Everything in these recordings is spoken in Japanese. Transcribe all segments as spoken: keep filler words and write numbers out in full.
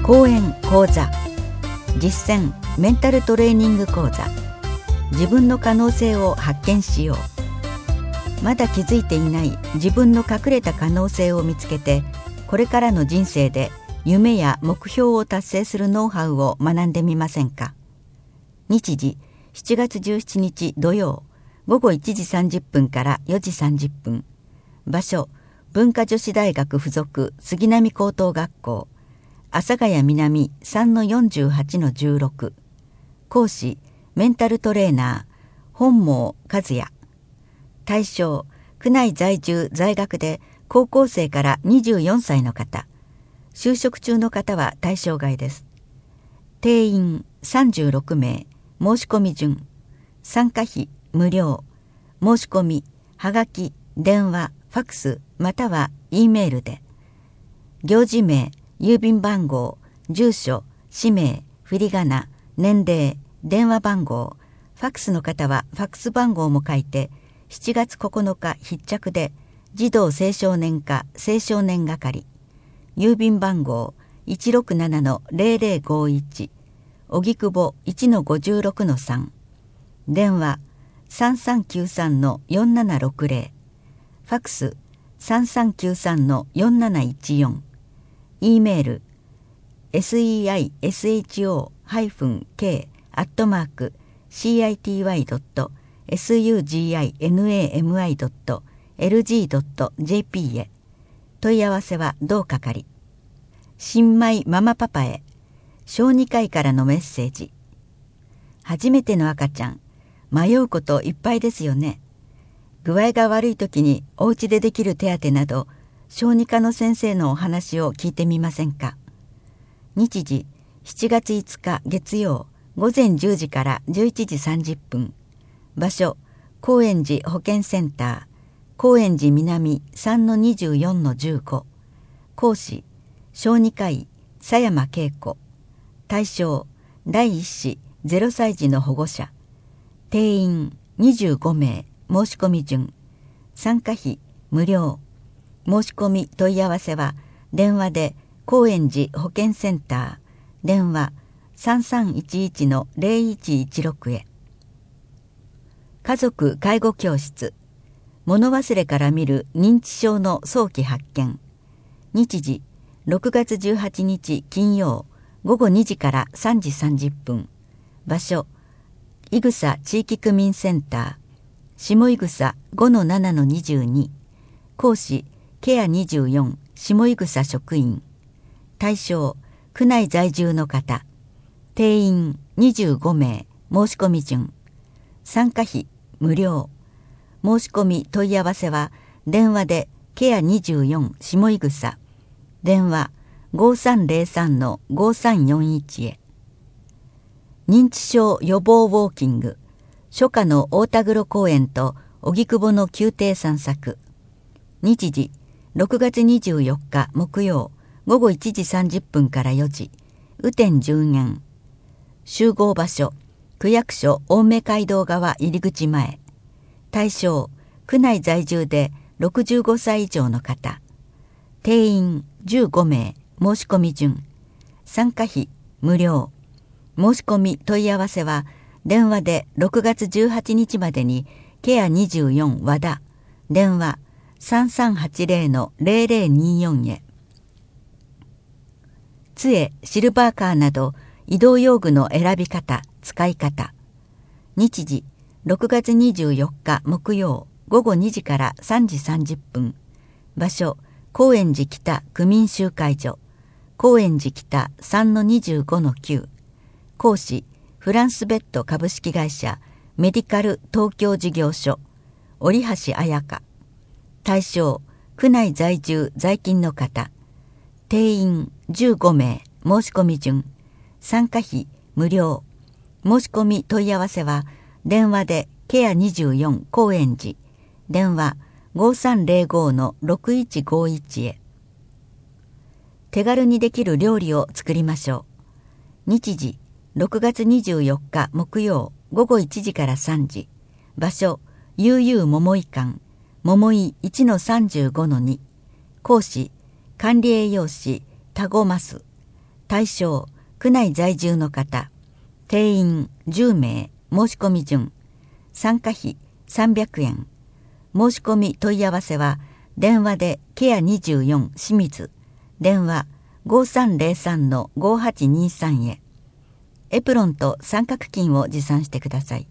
講演講座実践メンタルトレーニング講座、自分の可能性を発見しよう。まだ気づいていない自分の隠れた可能性を見つけて、これからの人生で夢や目標を達成するノウハウを学んでみませんか。日時しちがつじゅうしちにち土曜ごごいちじさんじゅっぷんからよじさんじゅっぷん。場所文化女子大学附属杉並高等学校、阿佐ヶ谷南 さんのよんじゅうはちのじゅうろく。講師メンタルトレーナー本望和也。対象区内在住在学で高校生からにじゅうよんさいの方、就職中の方は対象外です。定員さんじゅうろくめい、申し込み順、参加費無料、申し込みはがき電話ファクスまたは E メールで、行事名郵便番号住所氏名振り仮名年齢電話番号、ファクスの方はファクス番号も書いてしちがつここのか必着で児童青少年課青少年係、郵便番号 いちろくななのぜろぜろごいち、荻窪 いちのごじゅうろくのさん、電話 さんさんきゅうさんのよんななろくぜろ、ファクス さんさんきゅうさんのよんなないちよん、E メール セイショー ケー アットマーク シーアイティーワイ ドット スグマイ ドット エルジー ドット ジェーピー へ。問い合わせは同係。新米ママパパへ小児科医からのメッセージ。初めての赤ちゃん、迷うこといっぱいですよね。具合が悪い時にお家でできる手当など、小児科の先生のお話を聞いてみませんか。日時しちがついつか月曜ごぜんじゅうじからじゅういちじさんじゅっぷん。場所高円寺保健センター高円寺南 さんのにじゅうよんのじゅうご。講師小児科医佐山恵子。対象第一子ゼロさい児の保護者。定員にじゅうごめい、申し込み順、参加費無料。申し込み問い合わせは電話で高円寺保健センター電話 さんさんいちいちのぜろいちいちろく へ。家族介護教室、物忘れから見る認知症の早期発見。日時ろくがつじゅうはちにち金曜ごごにじからさんじさんじゅっぷん。場所いぐさ地域区民センター下いぐさ ごのななのにじゅうに。講師ケアにじゅうよん下いぐさ職員。対象区内在住の方。定員にじゅうごめい、申し込み順、参加費無料。申し込み問い合わせは電話でケアにじゅうよん下いぐさ電話 ごさんぜろさんのごさんよんいち へ。認知症予防ウォーキング、初夏の大田黒公園と荻窪の宮廷散策。日時ろくがつにじゅうよっか木曜ごごいちじさんじゅっぷんからよじ、雨天順延。集合場所区役所青梅街道側入り口前。対象区内在住でろくじゅうごさい以上の方。定員じゅうごめい、申し込み順、参加費無料。申し込み問い合わせは電話でろくがつじゅうはちにちまでにケアにじゅうよん和田電話 さんさんはちぜろのぜろぜろによん へ。杖シルバーカーなど移動用具の選び方使い方。日時ろくがつにじゅうよっか木曜ごごにじからさんじさんじゅっぷん。場所高円寺北区民集会所高円寺北 さんのにじゅうごのきゅう。講師フランスベッド株式会社メディカル東京事業所折橋彩香。対象区内在住在勤の方。定員じゅうごめい、申し込み順、参加費無料。申し込み問い合わせは電話でケアにじゅうよん高円寺電話 ごさんぜろごのろくいちごいち へ。手軽にできる料理を作りましょう。日時ろくがつにじゅうよっか木曜ごごいちじからさんじ。場所悠々桃井館桃井 いちのさんじゅうごのに。講師管理栄養士田子ます。 対象区内在住の方、定員じゅうめい、申し込み順、参加費さんびゃくえん。申し込み問い合わせは電話でケアにじゅうよん清水、電話 ごさんぜろさんのごはちにさん へ。エプロンと三角巾を持参してください。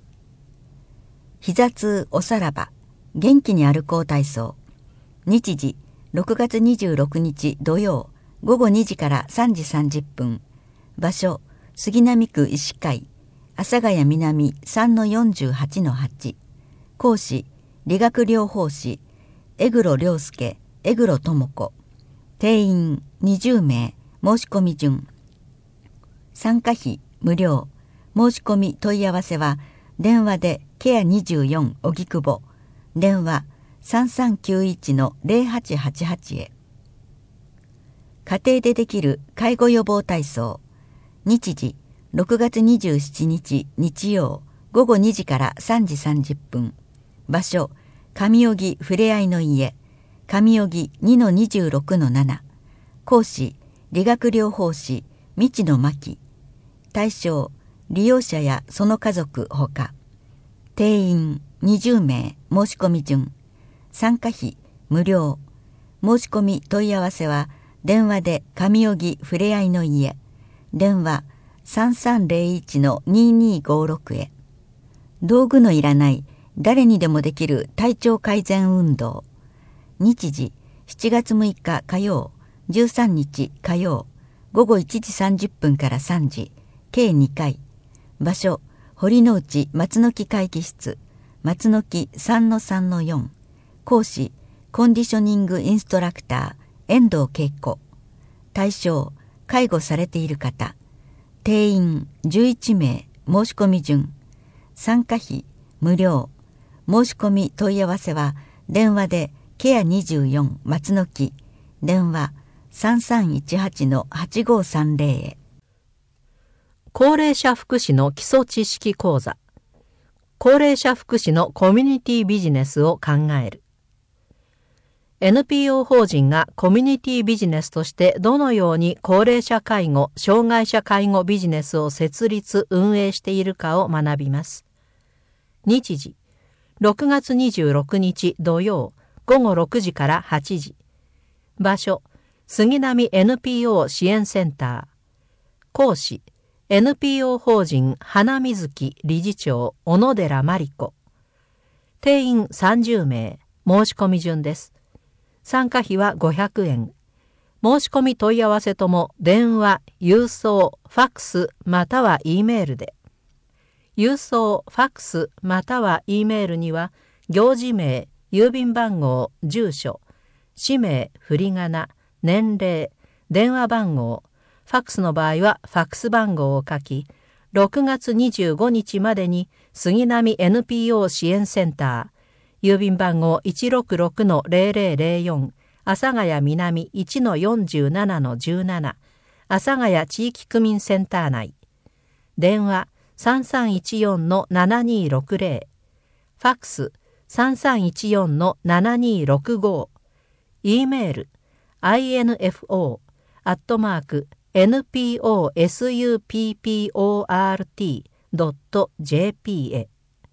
膝痛おさらば元気に歩こう体操。日時ろくがつにじゅうろくにち土曜ごごにじからさんじさんじゅっぷん。場所杉並区医師会阿佐ヶ谷南 さんのよんじゅうはちのはち。講師理学療法士江黒良介、江黒智子。定員にじゅうめい、申し込み順。参加費無料。申し込み問い合わせは電話でケアにじゅうよん荻窪、電話 さんさんきゅういちのぜろはちはちはち へ。家庭でできる介護予防体操。日時ろくがつにじゅうしちにち日曜ごごにじからさんじさんじゅっぷん。場所上荻ふれあいの家上荻 にのにじゅうろくのなな。講師理学療法士道野真希。対象利用者やその家族ほか。定員にじゅうめい、申し込み順。参加費無料。申し込み問い合わせは電話で上荻ふれあいの家、電話 さんさんぜろいちのににごろく へ。道具のいらない誰にでもできる体調改善運動。日時しちがつむいか火曜、じゅうさんにち火曜ごごいちじさんじゅっぷんからさんじ、計にかい。場所堀之内松の木会議室松の木 さんのさんのよん。講師コンディショニングインストラクター遠藤恵子。対象介護されている方。定員じゅういちめい、申し込み順。参加費無料。申し込み問い合わせは電話でケアにじゅうよん松の木、電話 さんさんいちはちのはちごさんぜろ へ。 高齢者福祉の基礎知識講座。高齢者福祉のコミュニティビジネスを考える。エヌピーオー 法人がコミュニティビジネスとしてどのように高齢者介護・障害者介護ビジネスを設立・運営しているかを学びます。日時ろくがつにじゅうろくにち土曜ごごろくじからはちじ。場所杉並 エヌピーオー 支援センター。講師 エヌピーオー 法人花水木理事長小野寺真理子。定員さんじゅうめい、申し込み順です。参加費はごひゃくえん。申し込み問い合わせとも電話、郵送、ファックスまたは E メールで。郵送、ファックスまたは E メールには行事名、郵便番号、住所、氏名、振り仮名、年齢、電話番号、ファックスの場合はファックス番号を書き、ろくがつにじゅうごにちまでに杉並 エヌピーオー 支援センター、郵便番号 いちろくろくのぜろぜろぜろよん、阿佐ヶ谷南 いちのよんじゅうななのじゅうなな、阿佐ヶ谷地域区民センター内。電話さんさんいちよんのななにろくぜろ、ファックスさんさんいちよんのななにろくご、E メール アイエヌエフオー アットマーク エヌピーオーエスユーピーピーオーアールティー ドット ジェーピー へ。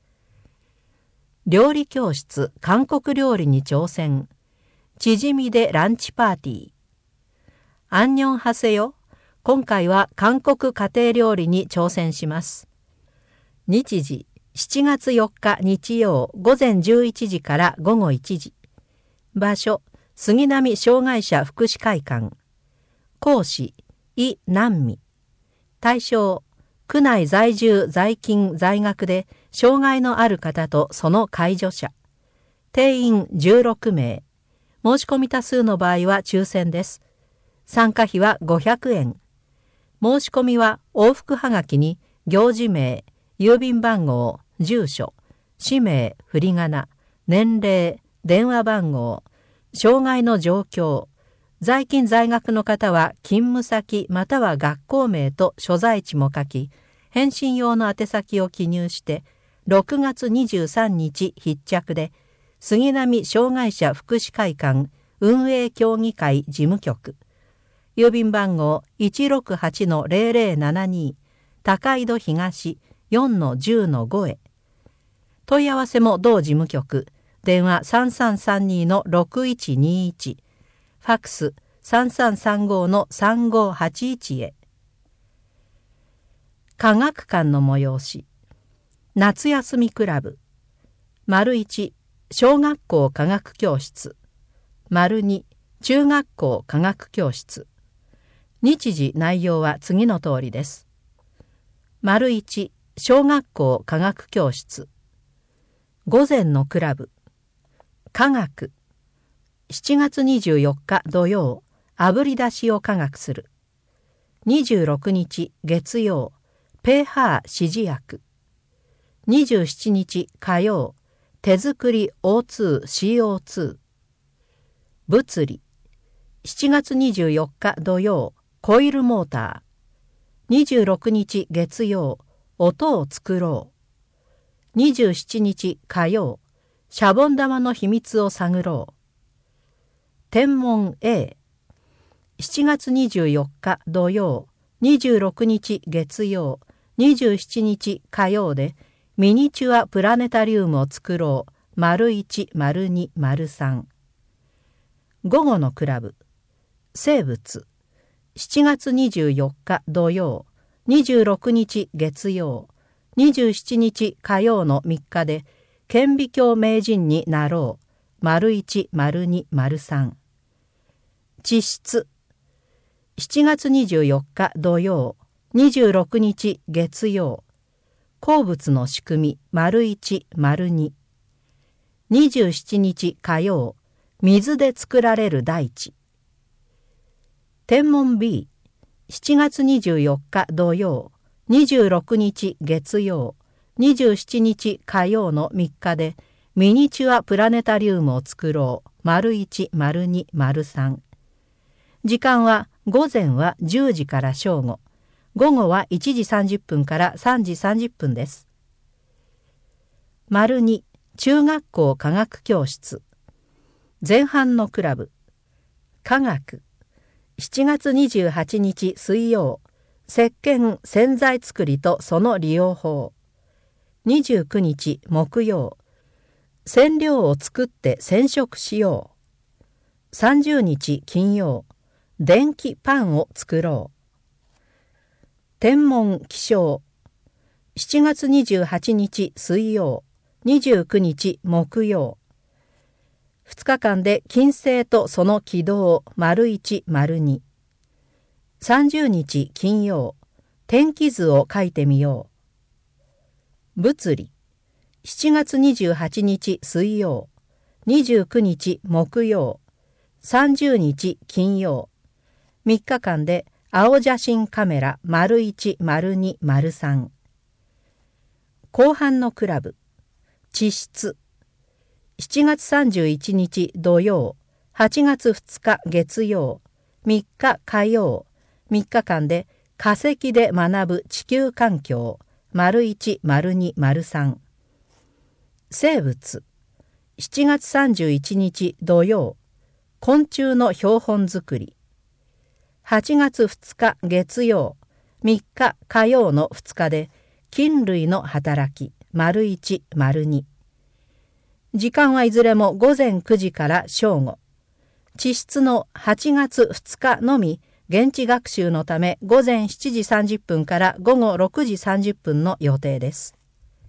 料理教室韓国料理に挑戦。チヂミでランチパーティー。アンニョンハセヨ。今回は韓国家庭料理に挑戦します。日時しちがつよっか日曜ごぜんじゅういちじからごごいちじ。場所杉並障害者福祉会館。講師イ・ナンミ。対象区内在住在勤在学で障害のある方とその介助者。定員じゅうろくめい。申し込み多数の場合は抽選です。参加費はごひゃくえん。申し込みは往復はがきに行事名、郵便番号、住所、氏名、振り仮名、年齢、電話番号、障害の状況、在勤在学の方は勤務先または学校名と所在地も書き、返信用の宛先を記入してろくがつにじゅうさんにち必着で杉並障害者福祉会館運営協議会事務局郵便番号 いちろくはちのゼロゼロななに 高井戸東 よんのじゅうのご へ。問い合わせも同事務局、電話さんさんさんにのろくいちにいち、ファックスさんさんさんごのさんごはちいちへ。科学館の催し。夏休みクラブ。丸いち、小学校科学教室。丸に、中学校科学教室。日時内容は次の通りです。丸いち、小学校科学教室。午前のクラブ。科学。しちがつにじゅうよっか土曜、あぶり出しを科学する。にじゅうろくにち月曜、ペーハー 指示薬。にじゅうしちにち火曜、手作り オーツーシーオーツー。物理。しちがつにじゅうよっか土曜、コイルモーター。にじゅうろくにち月曜、音を作ろう。にじゅうしちにち火曜、シャボン玉の秘密を探ろう。天文 A。しちがつにじゅうよっか土曜、にじゅうろくにち月曜、にじゅうしちにち火曜でミニチュアプラネタリウムを作ろう。丸いち、丸に、丸さん。午後のクラブ。生物。しちがつにじゅうよっか土曜、にじゅうろくにち月曜、にじゅうしちにち火曜のみっかで顕微鏡名人になろう。丸いち、丸に、丸さん。地質。しちがつにじゅうよっか土曜、にじゅうろくにち月曜、鉱物の仕組み。丸いち、丸に。にじゅうしちにち火曜、水で作られる大地。天文 B。しちがつにじゅうよっか土曜、にじゅうろくにち月曜、にじゅうしちにち火曜のみっかでミニチュアプラネタリウムを作ろう。丸いち、丸に、丸さん。時間は午前はじゅうじから正午、午後はいちじさんじゅっぷんからさんじさんじゅっぷんです。丸に、中学校科学教室。前半のクラブ。科学。しちがつにじゅうはちにち水曜、石鹸洗剤作りとその利用法。にじゅうくにち木曜、染料を作って染色しよう。さんじゅうにち金曜、電気パンを作ろう。天文気象。しちがつにじゅうはちにち水曜、にじゅうくにち木曜。ふつかかんで金星とその軌道。丸いち、丸に。さんじゅうにち金曜、天気図を書いてみよう。物理。しちがつにじゅうはちにち水曜、にじゅうくにち木曜、さんじゅうにち金曜。みっかかんで青写真カメラ。丸いち、丸に、丸さん。後半のクラブ。地質。しちがつさんじゅういちにち土曜、はちがつふつか月曜、みっか火曜、みっかかんで化石で学ぶ地球環境。丸いち、丸に、丸さん。生物。しちがつさんじゅういちにち土曜、昆虫の標本作り。はちがつふつか月曜、みっか火曜のふつかで菌類の働き。丸いち、丸に。時間はいずれも午前くじから正午。地質のはちがつふつかのみ現地学習のため午前しちじさんじゅっぷんから午後ろくじさんじゅっぷんの予定です。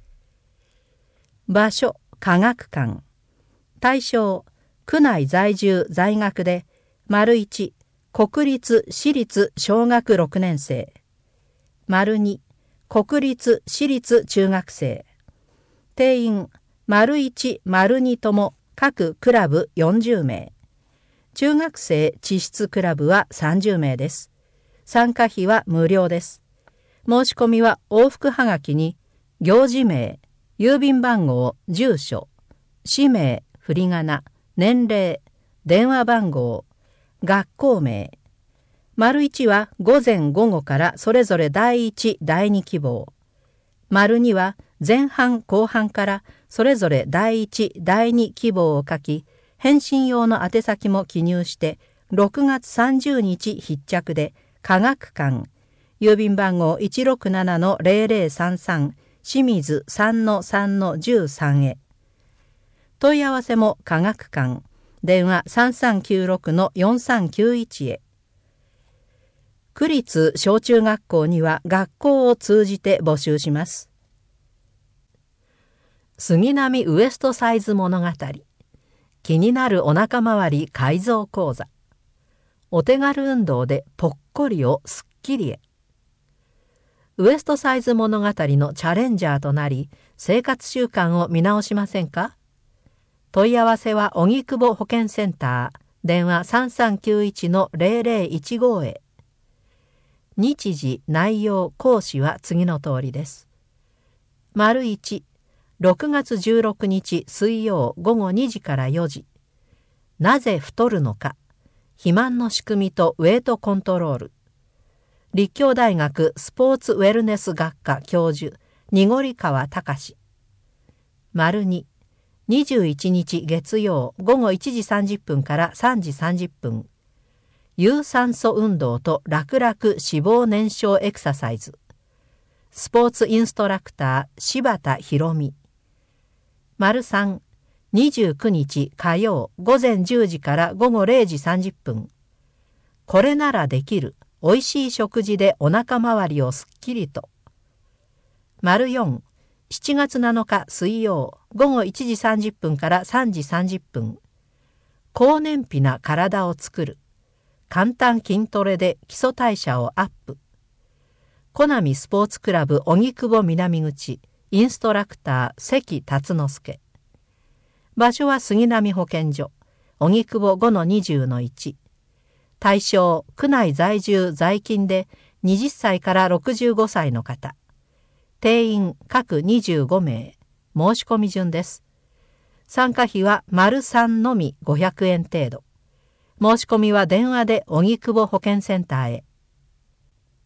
場所、科学館。対象、区内在住在学で、丸いち、国立私立小学ろくねんせい。丸に、国立私立中学生。定員、丸いち、丸にとも各クラブよんじゅうめい。中学生地質クラブはさんじゅうめいです。参加費は無料です。申し込みは往復はがきに、行事名、郵便番号、住所、氏名、振り仮名、年齢、電話番号、学校名。丸いちは午前午後からそれぞれだいいち、だいに希望。丸には前半後半からそれぞれだいいち、だいに希望を書き、返信用の宛先も記入してろくがつさんじゅうにち必着で科学館、郵便番号 いちろくななのゼロゼロさんさん 清水 さんのさんのいちさん へ。問い合わせも科学館、電話 さんさんきゅうろくのよんさんきゅういち へ。区立小中学校には学校を通じて募集します。杉並ウエストサイズ物語、気になるお腹周り改造講座、お手軽運動でぽっこりをすっきりへ。ウエストサイズ物語のチャレンジャーとなり、生活習慣を見直しませんか？問い合わせは荻窪保健センター、電話 さんさんきゅういちのゼロゼロいちご へ。日時、内容、講師は次の通りです。丸いち、ろくがつじゅうろくにち水曜午後にじからよじ。なぜ太るのか。肥満の仕組みとウェイトコントロール。立教大学スポーツウェルネス学科教授、濁川隆。丸に、にじゅういちにち月曜午後いちじさんじゅっぷんからさんじさんじゅっぷん。有酸素運動と楽々脂肪燃焼エクササイズ。スポーツインストラクター柴田博美。丸さん、にじゅうくにち火曜午前じゅうじから午後れいじさんじゅっぷん。これならできる。おいしい食事でお腹周りをすっきりと。丸よん、しちがつなのか水曜午後いちじさんじゅっぷんからさんじさんじゅっぷん。高燃費な体を作る。簡単筋トレで基礎代謝をアップ。コナミスポーツクラブ荻窪南口、インストラクター関達之助。場所は杉並保健所、荻窪 ごのにじゅうのいち。対象、区内在住在勤ではたちからろくじゅうごさいの方。定員各にじゅうごめい。申し込み順です。参加費は丸さんのみごひゃくえん程度。申し込みは電話で荻窪保健センターへ。